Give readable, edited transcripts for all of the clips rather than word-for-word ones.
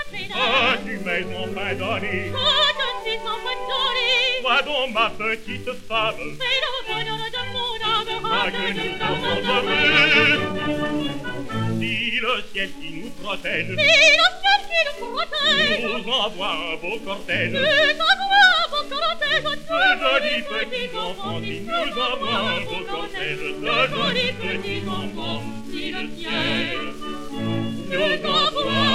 Ah, tu m'es enfin donné. Toi donc ma petite femme. Ah, que nous sommes heureux. Si le ciel qui nous protège nous envoie un beau cortège, de jolis petits enfants qui nous envoient un beau cortège, de jolis petits enfants, si le ciel nous envoie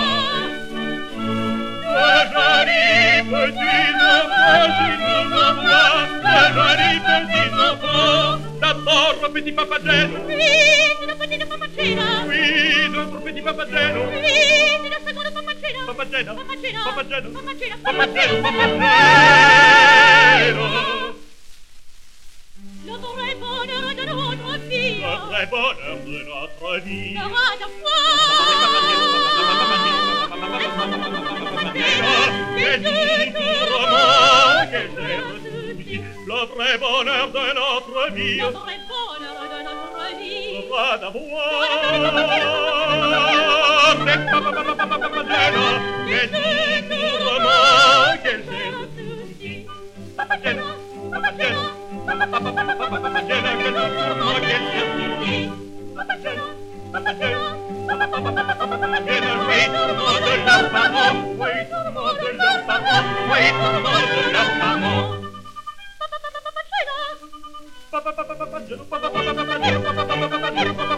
de jolis petits enfants, qui nous envoient de jolis petits enfants. D'abord un petit papageno, Oui, notre petit papageno. oui, notre petit papageno, Oui, la seconde papageno. papageno, Papageno. papageno, Papageno. papageno, papageno. Le vrai bonheur de notre vie. Le vrai bonheur de notre vie. Sera de foi. Le vrai bonheur de notre vie Le vrai bonheur de notre vie. sera d'avoir des papageno, des tourments, quel souci. Papageno, papageno, papageno, quel tourment, quel souci. Papageno, papageno, papageno, oui, tourment de leurs parents, oui, tourment de leurs parents, oui, tourment de leurs parents. Papageno, papageno, papageno, papageno, papageno, papageno,